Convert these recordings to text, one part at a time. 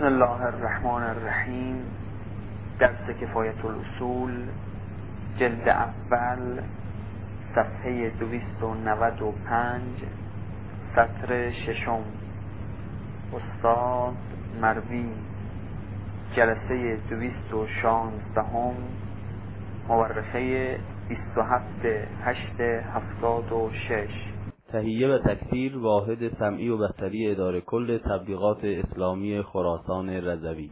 بسم الله الرحمن الرحیم. درس کفایت الاصول، جلد اول، صفحه 295، سطر ششم. استاد مروی، جلسه 216، مورخه 27/8/76. تهیه و تکثیر واحد سمعی و بصری اداره کل تبلیغات اسلامی خراسان رضوی.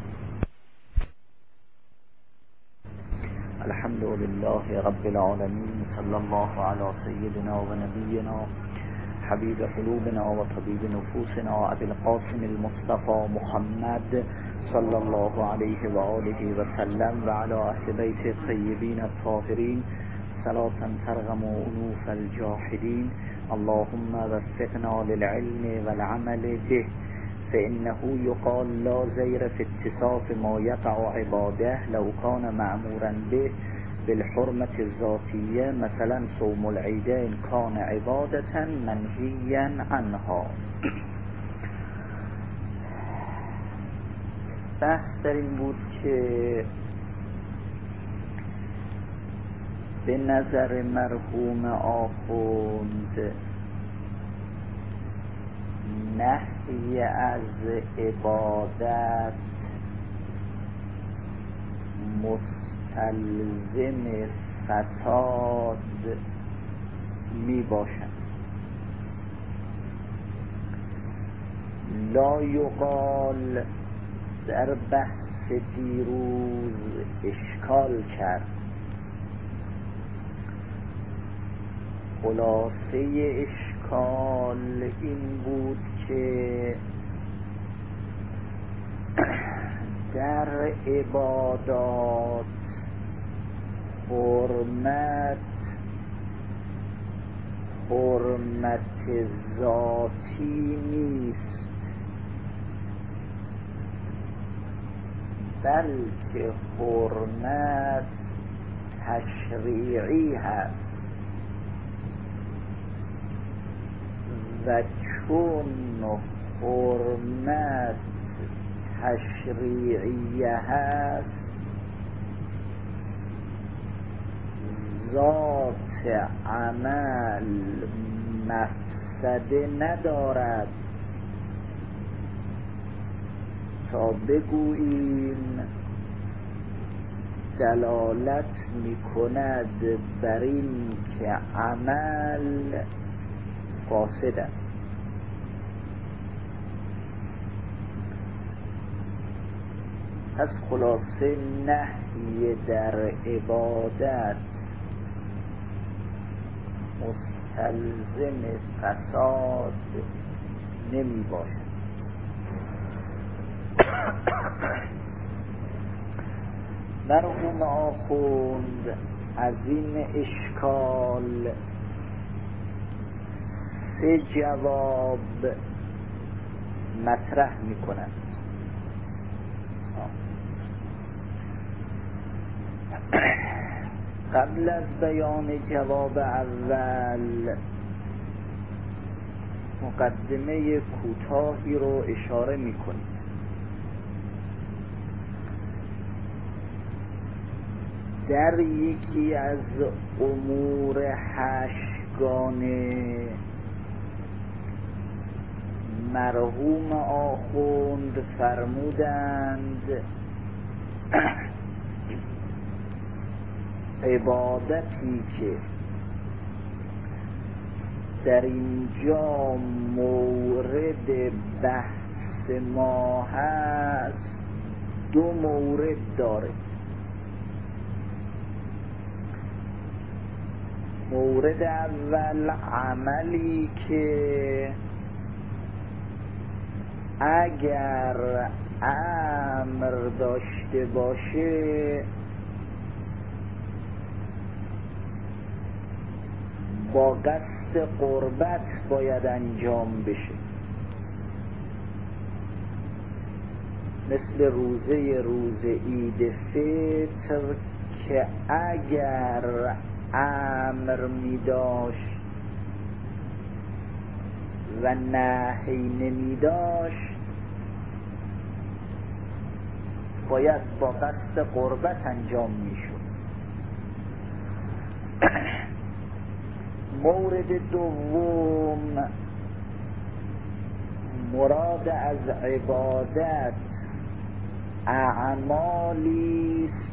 الحمد لله رب العالمین، صلی الله علی سیدنا و نبینا حبیب قلوبنا و طبیب نفوسنا ابی القاسم المصطفى محمد صلی الله علیه و آله و سلم و علی اهل بیت الطیبین الطاهرین صلاة ترغم انوف الجاحدین. اللهم وفقنا للعلم والعمل به، فإنه يقال لا زير في اتصاف ما يقع عباده لو كان مأمورا به بالحرمة الذاتية، مثلا صوم العيدين كان عبادة منهيا عنها. بحث در این بود که به نظر مرحوم آخوند نهی از عبادت مستلزم فساد می باشد. لا یقال در بحث دیروز اشکال کرد. خلاصه اشکال این بود که در عبادات حرمت ذاتی نیست، بلکه حرمت تشریعی هست و چون حرمت تشریعی هست ذات عمل مفسده ندارد تا بگوییم دلالت می کند بر این که عمل فاسد است. پس خلاصه نهی در عبادت مستلزم فساد نمی باشد. مرحوم آخوند از این اشکال 3 جواب مطرح می کنند. قبل از بیان جواب اول مقدمه کوتاهی رو اشاره می کنیم. در یکی از امور 8گانه مرحوم آخوند فرمودند عبادتی که در اینجا مورد بحث ما هست 2 مورد داره. مورد اول عملی که اگر امر داشته باشه با قصد قربت باید انجام بشه، مثل روز عید فطر که اگر امر می داشت و نهی نمی داشت باید با قصد قربت انجام میشد. مورد دوم، مراد از عبادت اعمالی است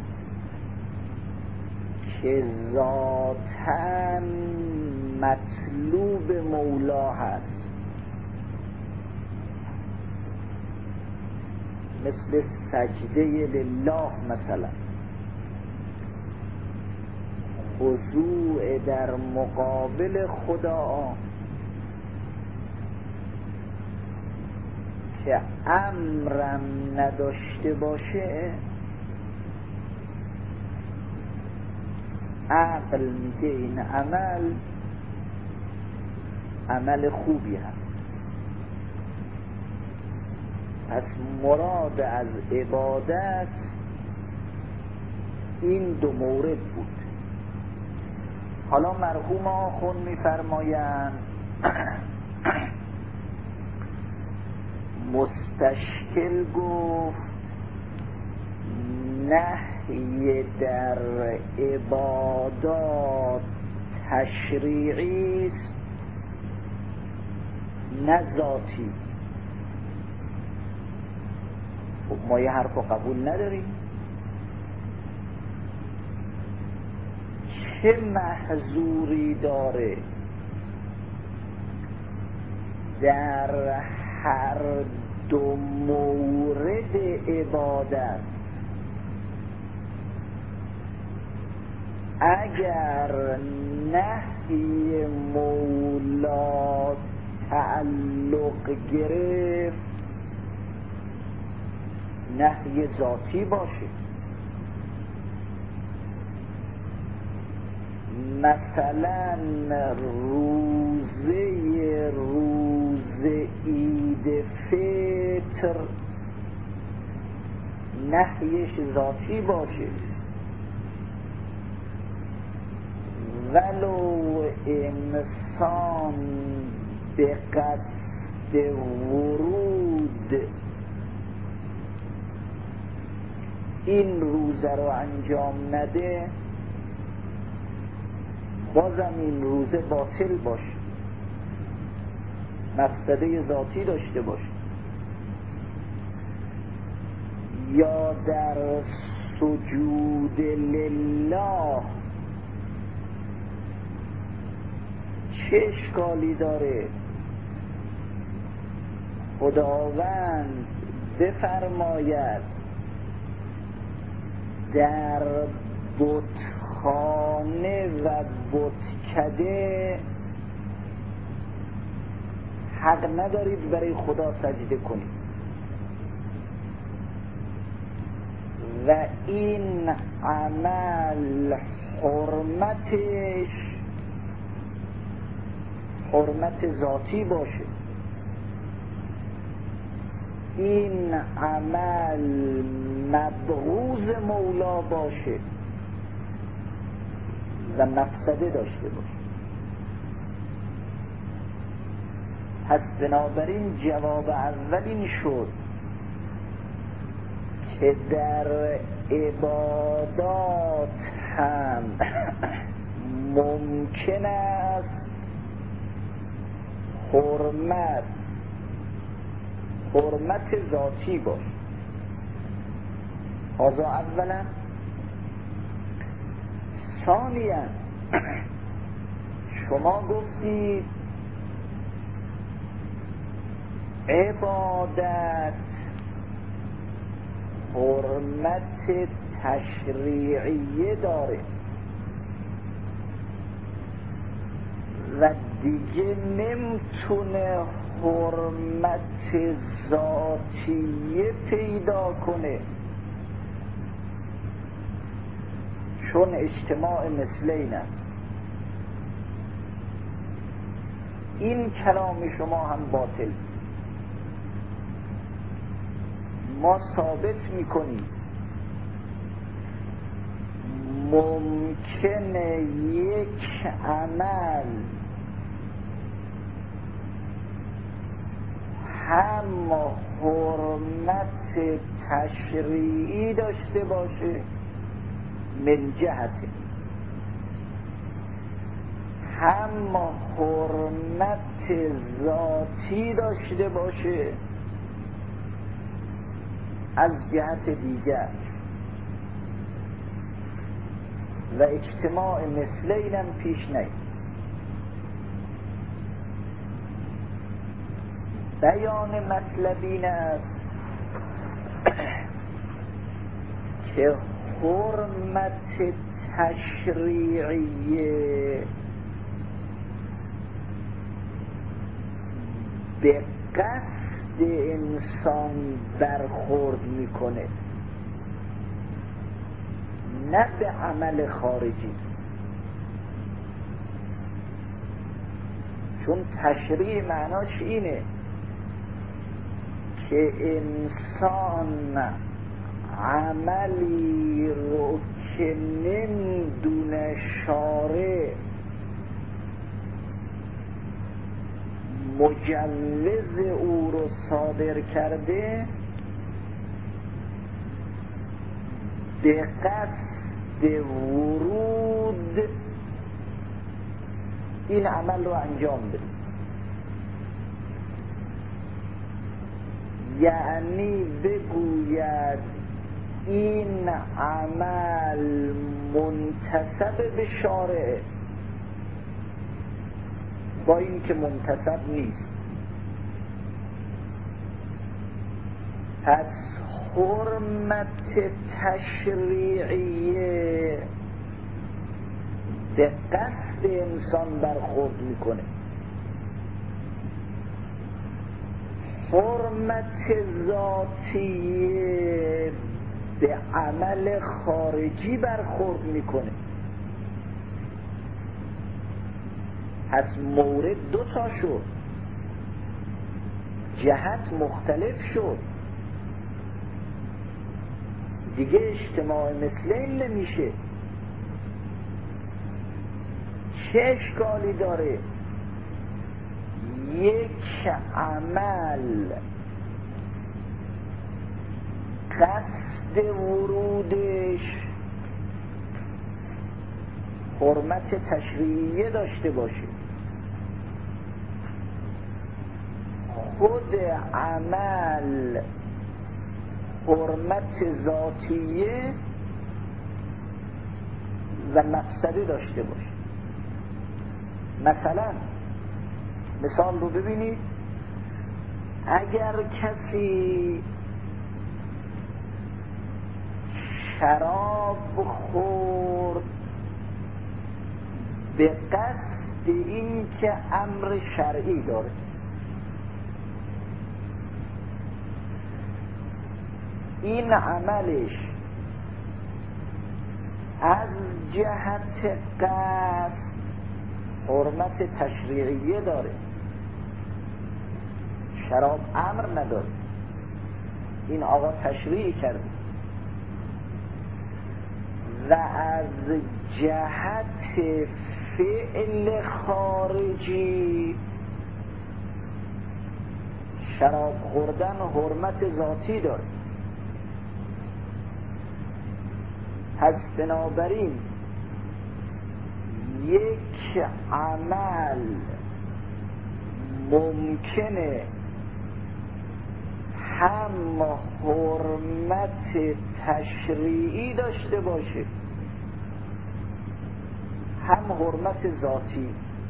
که ذاتاً مطلوب مولا هست، مثل سجده لله مثلا، خضوع در مقابل خدا که امرم نداشته باشه عقل میگه این عمل خوبی هست. پس مراد از عبادت این دو مورد بود. حالا مرحوم آخوند میفرمایند مستشکل گفت نهی در عبادات تشریعی است نه ذاتی. خب ما یه حرف رو قبول نداریم. چه محظوری داره در هر دو مورد عبادت اگر نهی مولا تعلق گرفت نهی ذاتی باشه؟ مثلا روز عید فطر نهیش ذاتی باشه، ولو انسان به قصد ورود این روزه رو انجام نده بازم این روزه باطل باشه، مقصده ذاتی داشته باشه. یا در سجود لله چه اشکالی داره خداوند بفرماید در بتخانه و بتکده حق ندارید برای خدا سجده کنید و این عمل حرمتش حرمت ذاتی باشه، این عمل مبغوض مولا باشه و مفسده داشته باشه. پس بنابراین جواب اول این شد که در عبادات هم ممکن است حرمت ذاتی باشه. هذا اولا. ثانیا شما گفتید عبادت حرمت تشریعیه داره و دیگه نمیتونه حرمت ذاتیه پیدا کنه، چون اجتماع مثلین است. این کلام شما هم باطل. ما ثابت میکنیم ممکنه یک عمل هم حرمت تشریعی داشته باشه من جهت هم حرمت ذاتی داشته باشه از جهت دیگر و اجتماع مثلینم پیش نیست. بیان مطلب این است که حرمت تشریعیه به قصد انسان برخورد میکنه، نه به عمل خارجی. چون تشریع معناش اینه که انسان عملی رو که نمیدونه شارع مجوز او رو صادر کرده به قصد ورود این عمل رو انجام بده. یعنی بگوید این عمل منتسب به شارع با این که منتسب نیست. پس حرمت تشریعیه به قصد انسان برخورد میکنه. حرمت ذاتیه به عمل خارجی برخورد میکنه. پس مورد دو تا شد، جهت مختلف شد، دیگه اجتماع مثلین نمیشه. چه اشکالی داره یک عمل قصد ورودش حرمت تشریعیه داشته باشه، خود عمل حرمت ذاتیه و مقصدی داشته باشه؟ مثلا مثال رو ببینید، اگر کسی شراب خورد به قصد این که امر شرعی داره، این عملش از جهت قصد حرمت تشریعیه داره، شراب امر نداره، این آقا تشریع کرده. و از جهت فعل خارجی شراب خوردن حرمت ذاتی داره. پس بنابراین یک عمل ممکنه هم حرمت تشریعی داشته باشه هم حرمت ذاتی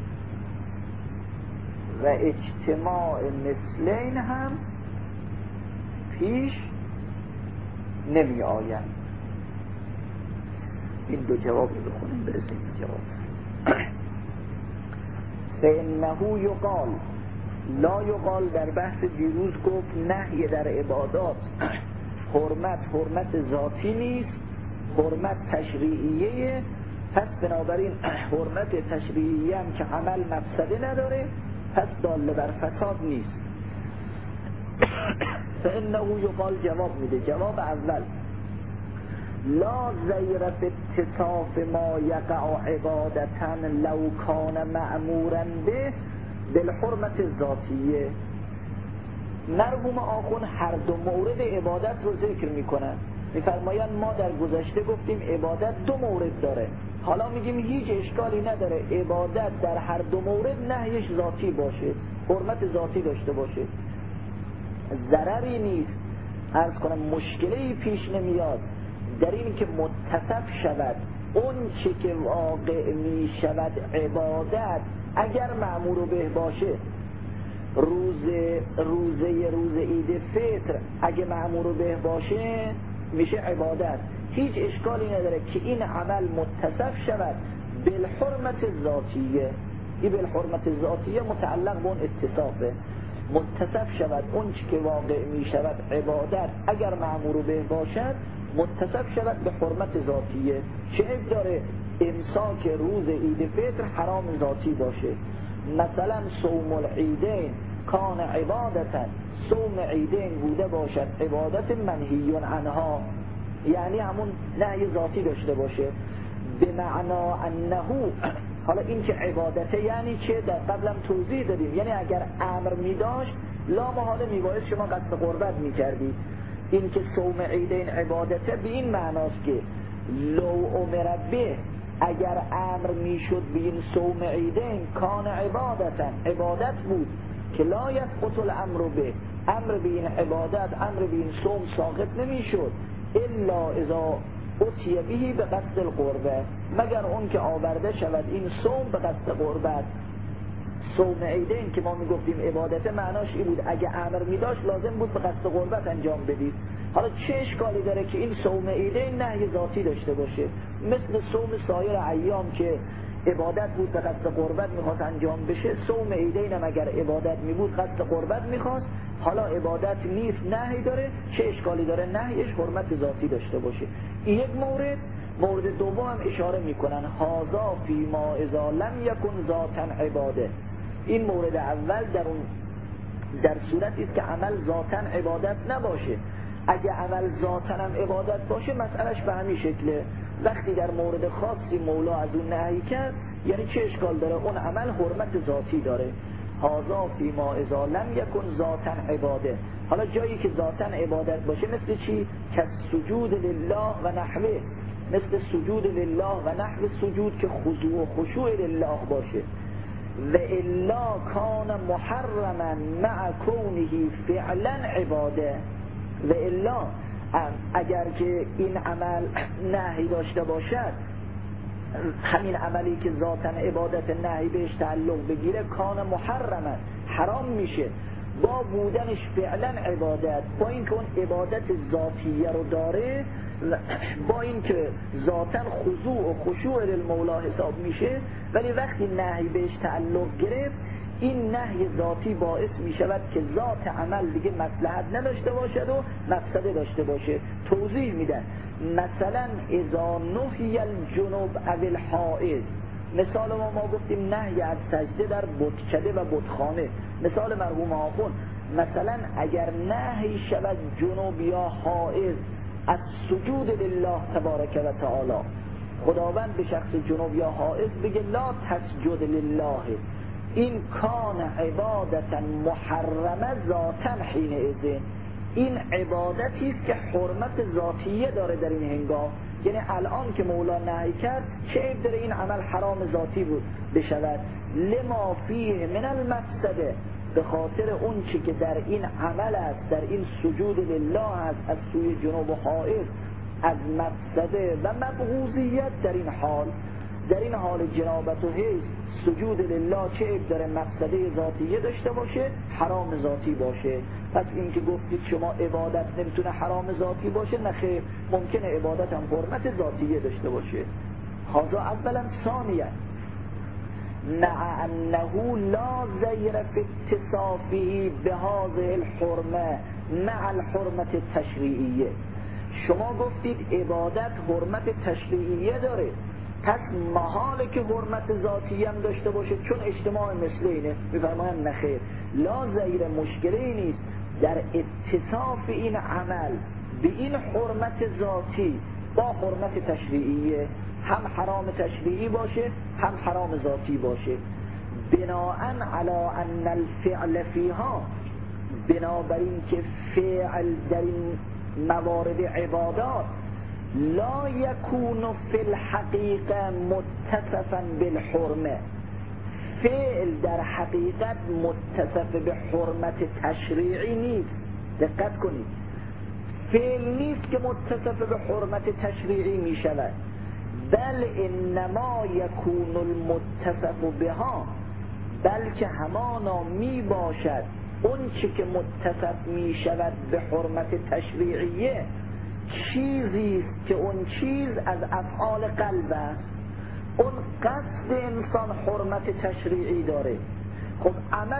و اجتماع مثلین هم پیش نمی آید. این دو جواب رو بخونیم برسیم به جواب. فإنه یقال، لا یقال در بحث دیروز گفت نهی در عبادات حرمت ذاتی نیست، حرمت تشریعیه. پس بنابراین حرمت تشریعیه هم که عمل مفسده نداره پس داله بر فساد نیست. فإنه یقال جواب میده. جواب اول لا زیر فی اتصاف ما یقع عبادتا لو کان مأمورا به بالحرمت ذاتیه. مرحوم آخوند هر دو مورد عبادت رو ذکر میکنن. میفرمایند ما در گذشته گفتیم عبادت دو مورد داره، حالا میگیم هیچ اشکالی نداره عبادت در هر دو مورد نهیش ذاتی باشه، حرمت ذاتی داشته باشه، ضرری نیست. عرض کنم مشکلی پیش نمیاد در این که متصف شود اون چه که واقع می شود عبادت اگر مأمور به باشه. روز عید فطر اگه مأمور به باشه میشه عبادت، هیچ اشکالی نداره که این عمل متصف شود بالحرمت ذاتیه. این بالحرمت ذاتیه متعلق به اون اتصافه، متصف شود اون چی که واقع می شود عبادت اگر مأمور به باشد متصف شود به حرمت ذاتیه. چه عیب داره امساک روز عید فطر حرام ذاتی باشه؟ مثلا صوم العیدین کان عبادتا، صوم عیدین بوده باشد عبادت منهی عنها، یعنی همون نهی ذاتی داشته باشه. به معنا انه، حالا این که عبادته یعنی چه؟ در قبلم توضیح دادیم، یعنی اگر امر می داشت لا محاله می باید شما قصد قربت می کردید. این که صوم عیدین عبادته به این معناست که لو امر به، اگر امر می شد به این صوم عیدین کان عبادتا، عبادت بود که لا یسقط الامر به، امر به این عبادت امر به این صوم ساقط نمی شد الا اذا اتیه بهی به قصد القربه، مگر اون که آورده شود این صوم به قصد قربت. صوم عیدین که ما میگفتیم عبادت معناش این بود اگه امر میداشت لازم بود به قصد قربت انجام بدید. حالا چه اشکالی داره که این صوم عیدین نهی ذاتی داشته باشه؟ مثل صوم سایر ایام که عبادت بود به قصد قربت میخواست انجام بشه، صوم عیدین هم اگر عبادت میبود قصد قربت میخواست، حالا عبادت نیست نهی داره، چه اشکالی داره نهیش حرمت ذاتی داشته باشه؟ این یک مورد. مورد دوم هم اشاره میکنن هذا فی ما اذا لم یکن ذاتا عباده. این مورد اول در صورتی است که عمل ذاتا عبادت نباشه. اگه عمل ذاتا هم عبادت باشه مسئلهش به همین شکله، وقتی در مورد خاصی مولا از اون نهی کرد یعنی چه اشکال داره؟ اون عمل حرمت ذاتی داره. هذا فی ما اذا لم یکن ذاتا عباده. حالا جایی که ذاتا عبادت باشه مثل چی؟ که سجود لله و نحوه، مثل سجود لله و نحو سجود که خضوع و خشوع لله باشه. و الا کان محرما مع کونه فعلا عباده. و الا اگر که این عمل نهی داشته باشد، همین عملی که ذاتاً عبادت نهی بهش تعلق بگیره کان محرما، حرام میشه با بودنش فعلا عبادت، با این که اون عبادت ذاتیه رو داره، با این که ذاتاً خضوع و خشوع للمولا حساب میشه، ولی وقتی نهی بهش تعلق گرفت این نهی ذاتی باعث می شود که ذات عمل دیگه مصلحت نداشته باشد و مفسده داشته باشه. توضیح میدن مثلا اذا نهی الجنوب او الحائض، مثال ما گفتیم نهی از سجده در بتکده و بتخانه، مثال مرحوم آخوند مثلا اگر نهی شود جنوب یا حائض از سجود لله تبارک و تعالی، خداوند به شخص جنوب یا حائض بگه لا تسجد لله، این کان عبادتا محرمه ذاتا حین اذن، این عبادتی است که حرمت ذاتیه داره در این هنگام. یعنی الان که مولا نهی کرد چه عیب داره این عمل حرام ذاتی بود بشود؟ لما فیه من المفسده، به خاطر اون چی که در این عمل است، در این سجود لله است از سوی جنوب و حائض، از مفسده و مبغوضیت در این حال جنابت و حیض سجود لله چه عیب داره؟ مقصده ذاتیه داشته باشه، حرام ذاتی باشه. پس این که گفتید شما عبادت نمیتونه حرام ذاتی باشه، نخیر، ممکنه عبادت هم حرمت ذاتیه داشته باشه. هذا اولا. ثانیا مع انه لا زیر فی اتصافه بهذه الحرمه مع الحرمت التشریعیه. شما گفتید عبادت حرمت تشریعیه داره، پس محاله که حرمت ذاتی هم داشته باشه چون اجتماع مثل اینه. میفرمایم نخیر، لا زیر مشکلی نیست در اتصاف این عمل به این حرمت ذاتی با حرمت تشریعیه، هم حرام تشریعی باشه هم حرام ذاتی باشه. بناءً علی ان الفعل فیها، بنابراین که فعل در این موارد عبادات لا یکون فی الحقیقه متصفا بالحرمه، فعل در حقیقت متصف به حرمت تشریعی نیست. دقت کنید، فعل نیست که متصف به حرمت تشریعی می شود، بل انما یکون المتصف بها، بلکه همانا می باشد اون چی که متصف می شود به حرمت تشریعیه چیزی است که اون چیز از افعال قلب است. اون قصد انسان حرمت تشریعی داره. خب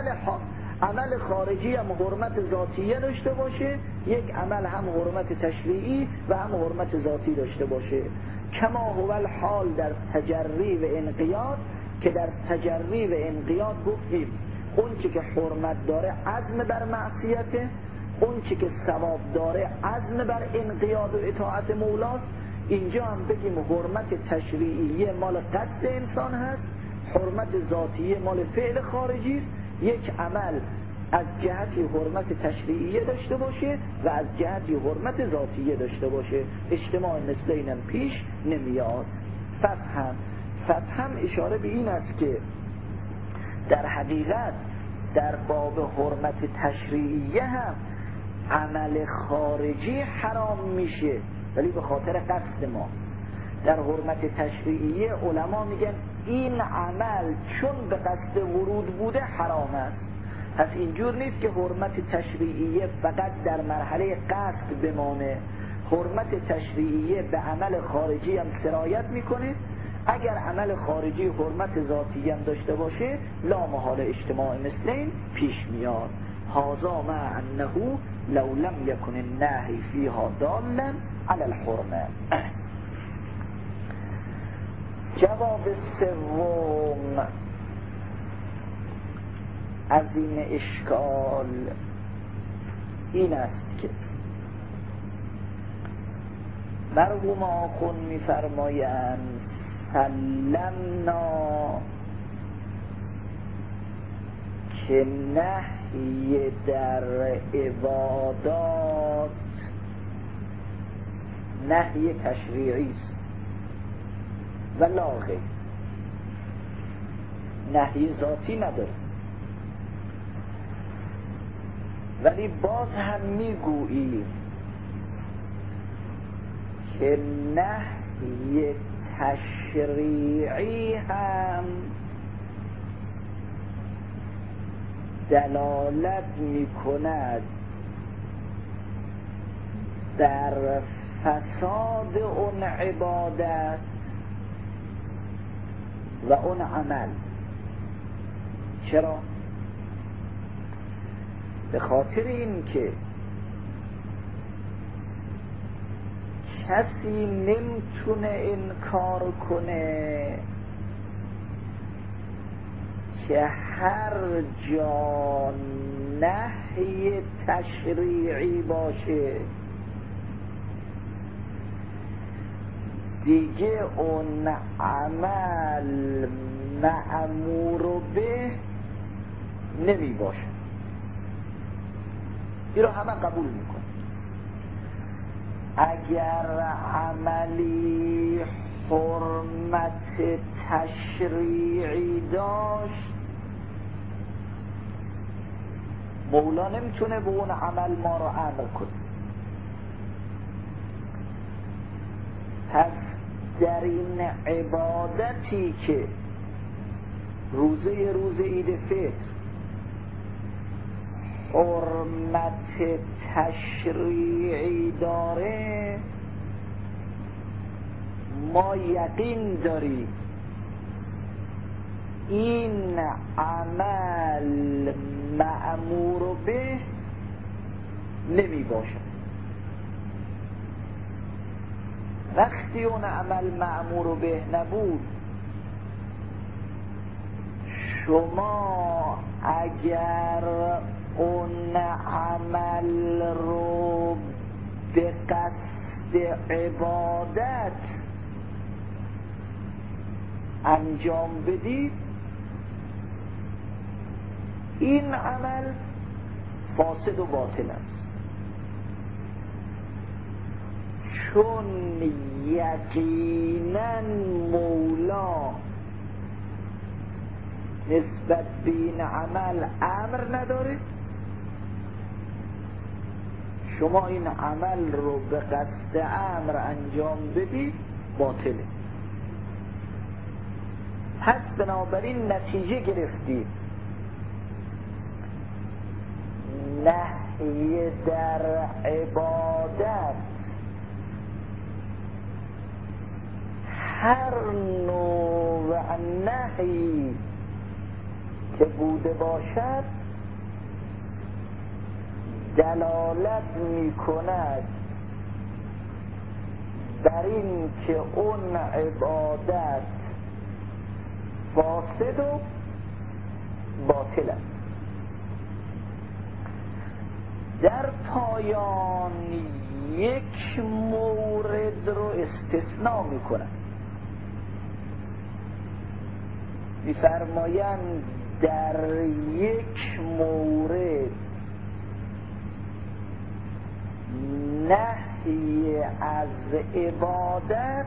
عمل خارجی هم حرمت ذاتیه داشته باشه، یک عمل هم حرمت تشریعی و هم حرمت ذاتی داشته باشه. کما هو الحال در تجری و انقیاد، که در تجری و انقیاد گفتیم اون چی که حرمت داره عزم بر معصیته، اون چی که ثواب داره عزم بر انقیاد و اطاعت مولاست. اینجا هم بگیم حرمت تشریعیه مال قصد انسان هست، حرمت ذاتیه مال فعل خارجی است. یک عمل از جهتی حرمت تشریعیه داشته باشه و از جهتی حرمت ذاتیه داشته باشه، اجتماع مثلین هم پیش نمیاد. فهم اشاره به این است که در حقیقت در باب حرمت تشریعیه هم عمل خارجی حرام میشه، ولی به خاطر قصد ما. در حرمت تشریعیه علما میگن این عمل چون به قصد ورود بوده حرام است. پس اینجور نیست که حرمت تشریعیه فقط در مرحله قصد بمانه، حرمت تشریعیه به عمل خارجی هم سرایت میکنه. اگر عمل خارجی حرمت ذاتی هم داشته باشه لا محال اجتماع مثلین پیش میاد. هذا مع انه لو لم يكن النهی فيها دالا على الحرمه. جواب سوم از این اشکال این است که مرحوم آخون می‌فرمایند سلمنا که نهی در عبادات نهی تشریعی است و لا غیر، نهی ذاتی نداره. ولی باز هم میگوییم که نهی تشریعی هم دلالت میکند در فساد اون عبادت و اون عمل. چرا؟ به خاطر این که کسی نمیتونه انکار کنه که هر جا نهی تشریعی باشه دیگه اون عمل مأمور به نمی باشه. این رو همه قبول میکنه. اگر عملی حرمت تشریعی داشت مولا نمیتونه به اون عمل ما رو امر کنه. پس در این عبادتی که روز عید فطر حرمت تشریعی داره ما یقین داریم این عمل مأمور به نمی باشد. وقتی اون عمل مأمور به نبود شما اگر اون عمل رو به قصد عبادت انجام بدید این عمل فاسد و باطل است. چون یقینا مولا نسبت به این عمل امر نداره، شما این عمل رو به قصد امر انجام بدید باطله. پس بنابراین نتیجه گرفتید نهی در عبادت هر نوع نهی که بوده باشد دلالت می کند بر این که اون عبادت فاسد و باطل است. در پایان یک مورد رو استثناء می کند، می فرمایند در یک مورد نهی از عبادت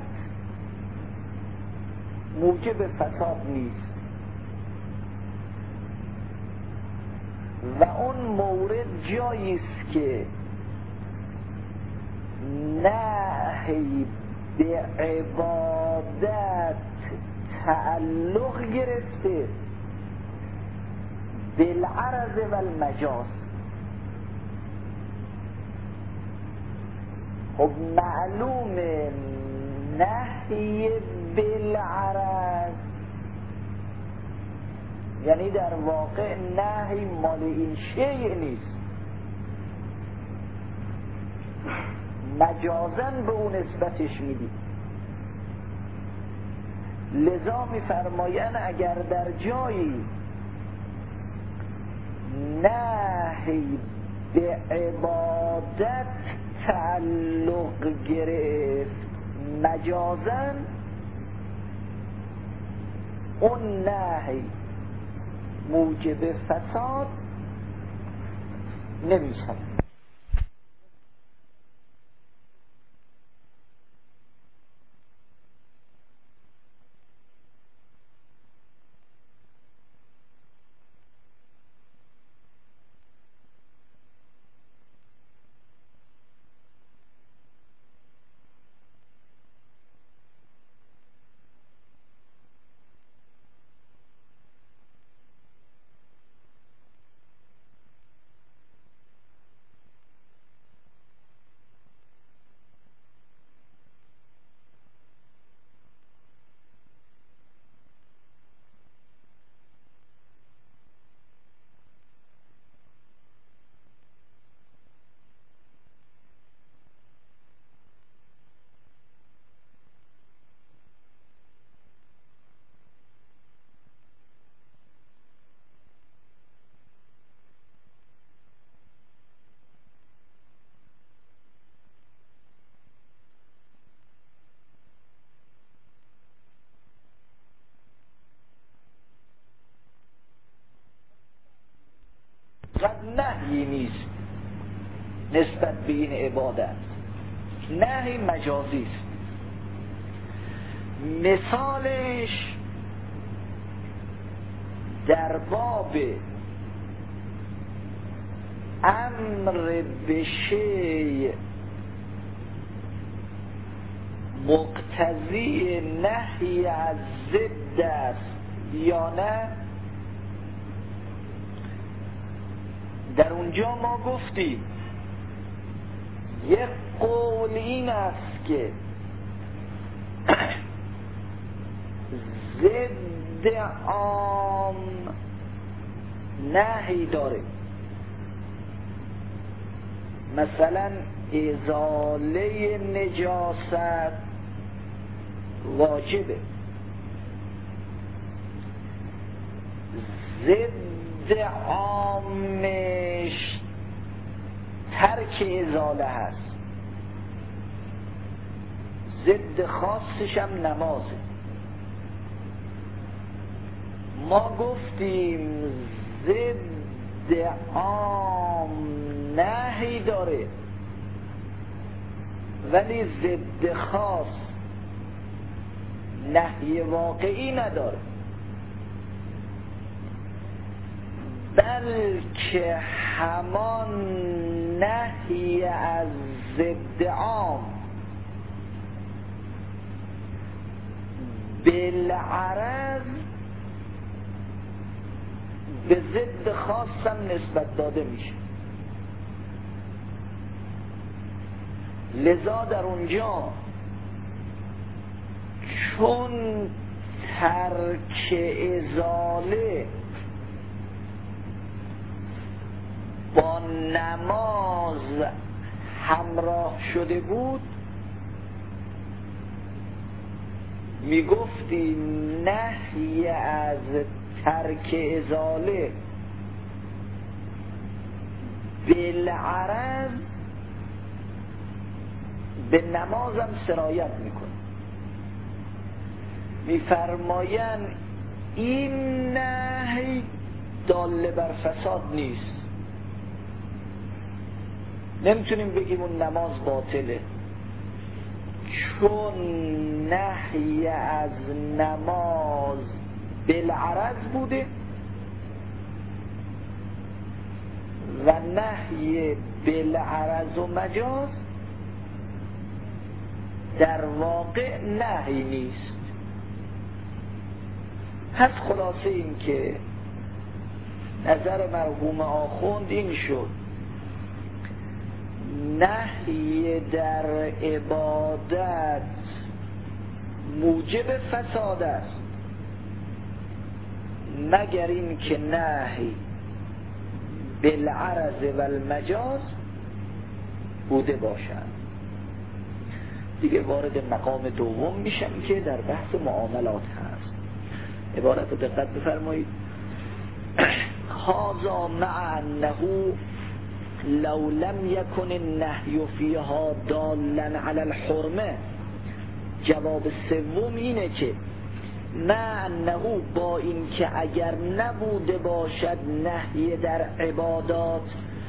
موجب فساد نیست و اون مورد جایی است که نهی به عبادت تعلق گرفته بالعرض و المجاز. خب معلوم نهی بالعرض یعنی در واقع نهی مال این شیء نیست، مجازاً به اون نسبتش میدید. لذا میفرمایند اگر در جایی نهی به عبادت تعلق گرفت مجازاً، اون نهی موجب فساد نمیشه. نهی نیست نسبت به این عبادت، نهی مجازی است. مثالش در باب امر به شیء مقتضی نهی از ضد است یا نه، در اونجا ما گفتیم یک قول این است که ضد عام نهی داره، مثلا ازاله نجاست واجبه، ضد عامش ترک ازاله هست، ضد خاصش هم نمازه. ما گفتیم ضد عام نهی داره ولی ضد خاص نهی واقعی نداره، بلکه همان نهی از ضد عام بالعرض به ضد خاصم نسبت داده میشه. لذا در اونجا چون ترک ازاله با نماز همراه شده بود، میگفتی نهی از ترک ازاله بالعرض به نمازم سرایت میکنه. میفرمایند این نهی دال بر فساد نیست، نمیتونیم بگیم اون نماز باطله، چون نهی از نماز بالعرض بوده و نهی بالعرض و مجاز در واقع نهی نیست. پس خلاصه این که نظر مرحوم آخوند این شد نهی در عبادت موجب فساد است مگر این که نهی بالعرض و المجاز بوده باشد. دیگه وارد مقام دوم میشم که در بحث معاملات هست. عبارت رو دقت بفرمایید. هذا مع انه لو لم يكن النهي فيها دالا على الحرمه. جواب سوم اینه که مع انه با این که اگر نبوده باشد نهی در عبادات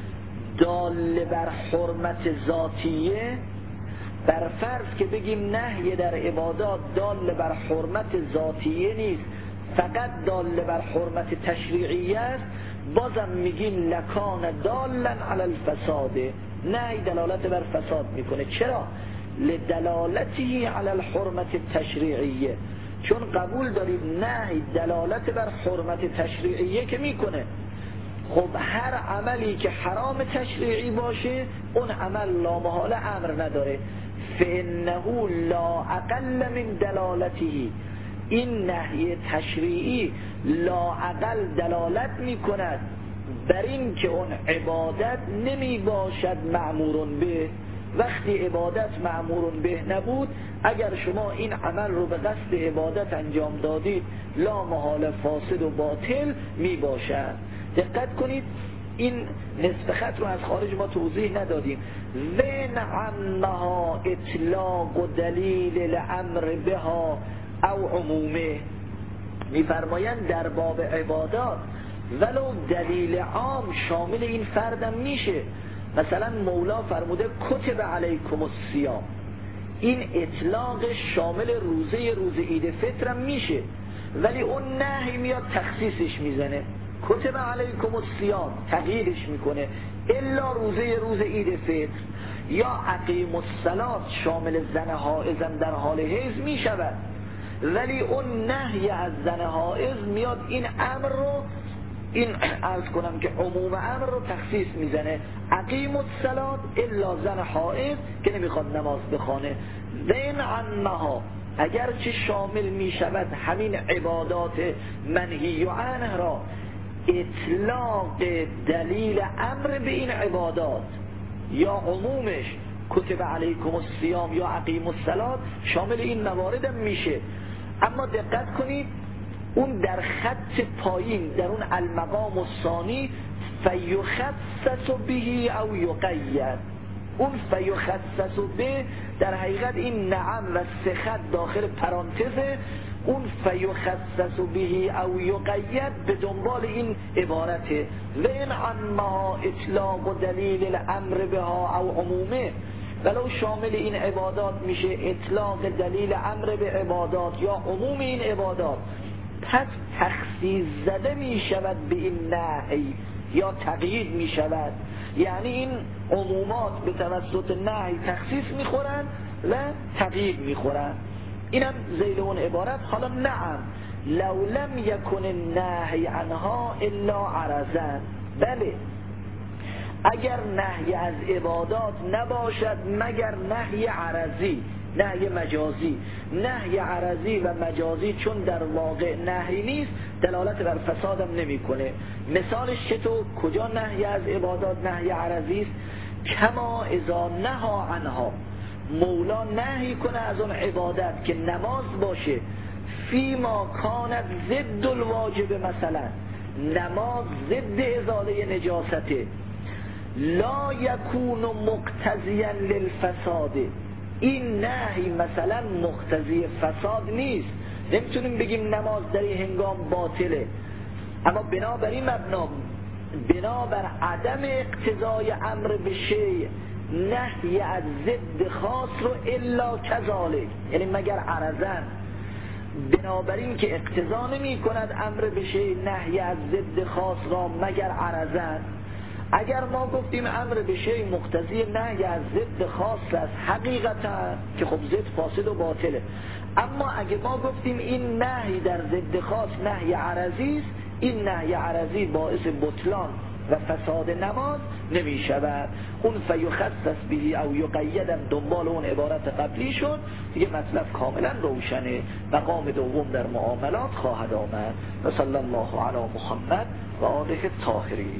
دال بر حرمت ذاتیه، بر فرض که بگیم نهی در عبادات دال بر حرمت ذاتیه نیست فقط دال بر حرمت تشریعیه است، بازم میگیم لکان دالا علی الفساد، نهی دلالت بر فساد میکنه. چرا؟ لدلالتی علی الحرمت التشریعیه، چون قبول داریم نهی دلالت بر حرمت تشریعیه که میکنه. خب هر عملی که حرام تشریعی باشه اون عمل لامحاله امر نداره، فانه لا اقل من دلالته، این نهی تشریعی لا اقل دلالت میکند بر این که اون عبادت نمی باشد مأمورون به. وقتی عبادت مأمورون به نبود، اگر شما این عمل رو به قصد عبادت انجام دادید لا محال فاسد و باطل می باشد. دقت کنید این نصف خط رو از خارج ما توضیح ندادیم. وین عنها اطلاق و دلیل الامر بها او عمومه، میفرمایند در باب عبادات ولو دلیل عام شامل این فردم میشه. مثلا مولا فرموده کتب علیکم الصیام، این اطلاق شامل روز عید فطرم میشه، ولی اون نهی میاد تخصیصش میزنه، کتب علیکم الصیام تغییرش میکنه الا روز عید فطر. یا اقیم الصلاة شامل زن حائضم در حال حیض میشود، ولی اون نهی از زن حائض میاد این امر رو، این عرض کنم که عموم امر رو تخصیص میزنه، اقیم الصلاة الا زن حائض که نمیخواد نماز بخونه. وین عنها اگرچه شامل میشود همین عبادات منهی عنه را، اطلاق دلیل امر به این عبادات یا عمومش کتب علیکم الصیام یا اقیم الصلاة شامل این موارد میشه. اما دقت کنید اون در خط پایین در اون المقام الثانی فیخصص به او یقید، اون فیخصص به در حقیقت این نعم و سه خط داخل پرانتزه، اون فیخصص به او یقید به دنبال این عبارته و این عنها اطلاق و دلیل الامر بها او عمومه، ولو شامل این عبادات میشه اطلاق دلیل امر به عبادات یا عموم این عبادات، پس تخصیص زده میشود به این نهی یا تقیید میشود. یعنی این عمومات به توسط نهی تخصیص میخورن و تقیید میخورن. اینم ذیل اون عبارت. حالا نعم لو لم یکن النهی عنها الا عرضا، بله اگر نهی از عبادات نباشد مگر نهی عرضی، نهی مجازی. نهی عرضی و مجازی چون در واقع نهی نیست دلالت بر فسادم نمیکنه. مثالش چطور؟ کجا نهی از عبادات نهی عرضی است؟ کما اذا نها عنها، مولا نهی کنه از اون عبادت که نماز باشه، فیما کانت ضد الواجب، مثلا نماز ضد ازاله نجاسته، لا یکون مقتضیا للفساد، این نهی مثلا مقتضی فساد نیست، نمیتونیم بگیم نماز در این هنگام باطله، اما بنابر این مبنا، بنابر عدم اقتضای امر به شیء نهی از ضد خاص رو الا کذالک، یعنی مگر عرضن، بنابراین که اقتضا نمی کند امر به شیء نهی از ضد خاص را مگر عرضن. اگر ما گفتیم امر به شیء مقتضی نهی از ضد خاص است حقیقتا که خب ضد فاسد و باطله، اما اگه ما گفتیم این نهی در ضد خاص نهی عرضی است، این نهی عرضی باعث بطلان و فساد نماز نمی شود. اون فیخصص به او یقیدم دنبال اون عبارت قبلی شد دیگه، مطلب کاملا روشنه. مقام دوم در معاملات خواهد آمد. و صلی الله علی محمد و آله الطاهرین.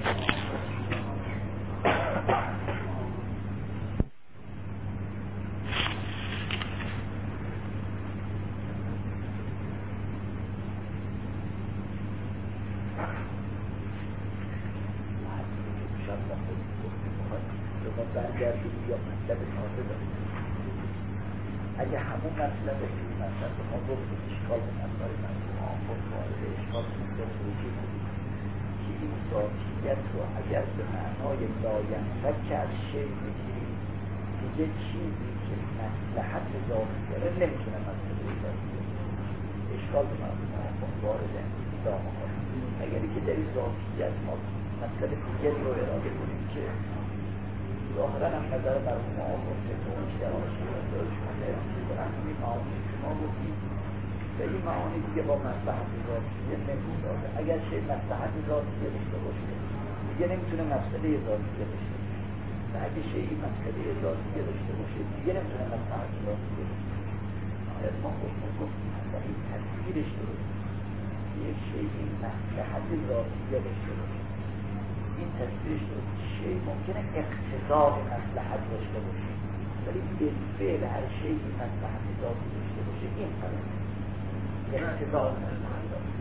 اگه همون مطلب این مطلب ما گفتیم اشکال به مطلب مطلب وارد اشکال مطلبی که این ذاتیت رو اگر به معنای لاینفک از شیء بگیریم دیگه چیزی که مصلحت ذاتی داره نمیتونه مسئله ذاتی اشکال به مطلب وارد دامه ها. اگری که در این ذاتیت ما مطلب دیگری رو اراده کنیم که ظاهرا هم نظر مرحوم آقا که بیشتر آشکار شما کنن این معانی که ما گفتیم به این معانی دیگه با مصلحت ذاتیه نمی‌سازه. اگر شیء مصلحت ذاتیه داشته باشه دیگه نمیتونه مسئله ذاتیه داشته باشه، و اگه شیء مسئله ذاتیه داشته باشه دیگه نمیتونه مصلحت ذاتیه داشته باشه. ما گفتیم و این تصویرش درست، یک شیء مصلحت ذاتیه داشته باشه، این تصویرش درست. شیء ممکنه اقتضای مصلحت داشته باشه ولی بالفعل هر شیء مصلحت ذاتی داشته باشه این فرق اقتضای مصلحت داشته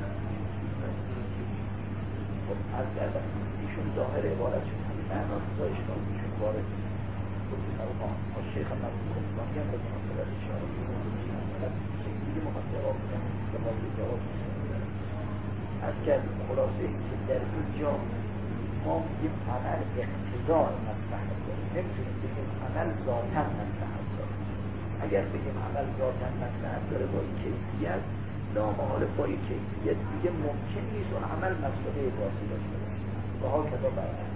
خب از کردن ایشون ظاهر عبارتشون همین معناست داشتان ایشون وارد گفتیم ما شیخ هم نبودی هم باید مصلحت اشاره دیگه مخاطرات به مازی جواب از کردن خلاصه این که در اینجا ما میگیم عمل اقتضای مصلحت داره، نمیتونیم بگیم عمل ذاتاً مصلحت داره. اگر بگیم عمل ذاتاً مصلحت داره با این کیفیت، لامحاله با این کیفیت دیگه ممکن نیست اون عمل مسئله ذاتی داشته باشه و ها کذا برعکس.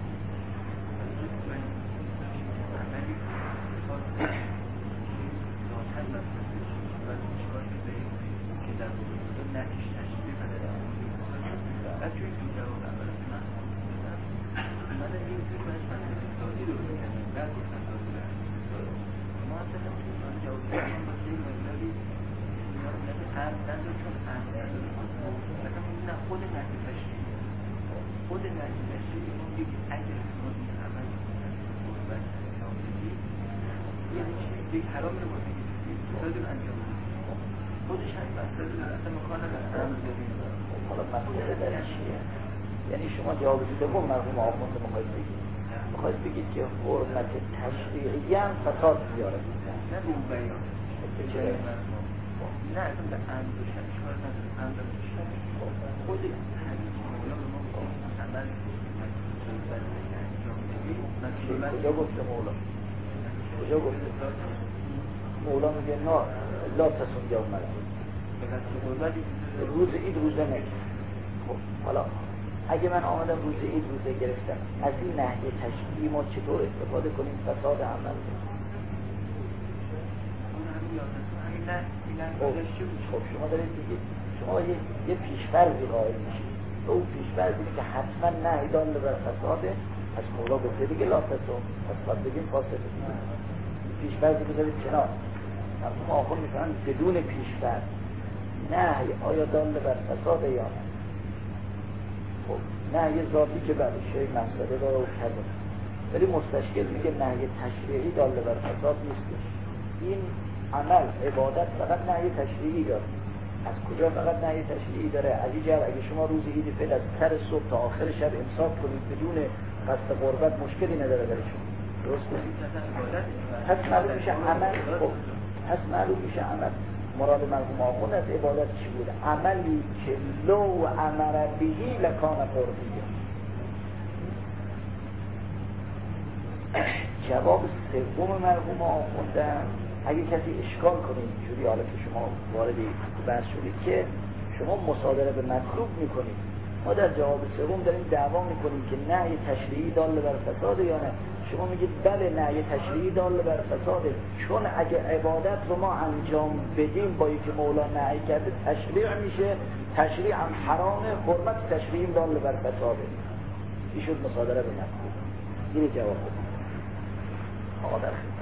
حرام رو بودی بدون انجام خودش هم مسئله اصلا مخالف حالا مسئله در چیه؟ یعنی شما جواب دوم مرحوم آخوند میخواید بگید که حرمت تشریعی هم فساد بیاره نه به اون بیان نه اصلا به عمد و شک کار نداره. عمد و شک خود حدیث مولا به ما گفت عمل کجا گفته مولا؟ کجا گفته؟ مولا میگه نه لا تصوم یوم العید، روز عید روزه نگیر. خب حالا اگه من آمدم روز عید روزه گرفتم، از این نهی تشریعی ما چطور استفاده کنیم فساد عمل؟ خب شما دارید دیگه، شما یه پیش‌فرضی قائل میشید و اون پیش‌فرضی که حتما نهی دال بر فساده، از مولا گفته دیگه لا تصوم، پس باید بگیم فاسده. پیش‌فرضی بذارید کنار. مرحوم آخوند میفهمن بدون پیش‌فرض نهی آیا دال بر فساده یا نه؟ خب نهی ذاتی که برای شیء مفسده داره و کذا، ولی مستشکل میگه نهی تشریعی دال بر فساد نیستش. این عمل عبادت فقط نهی تشریعی داره. از کجا فقط نهی تشریعی داره؟ از این جهت اگه شما روز عید فطر از سر صبح تا آخر شب امساک کنید بدون قصد قربت مشکلی نداره برای شما، درست کنید؟ پس معلوم میشه عمل. خب پس معلوم میشه عمل مراد مرحوم آخوند از عبادت چی بود؟ عملی که لو امر بهی لکان قربیه. جواب سوم مرحوم آخوندن، اگه کسی اشکال کنه اینجوری، حالا که شما وارد بحث شدید که شما مصادره به مطلوب میکنید، ما در جواب سوم داریم دعوا میکنیم که نهی تشریعی دال بر فساده یا نه. شما میگید بله نهی تشریعی دال بر فساده، چون اگه عبادت رو ما انجام بدیم با اینکه مولا نهی کرده تشریع میشه، تشریع هم حرامه، حرمت تشریعی دال بر فساده. این شد مصادره به مطلوب. این جواب بده. آقا در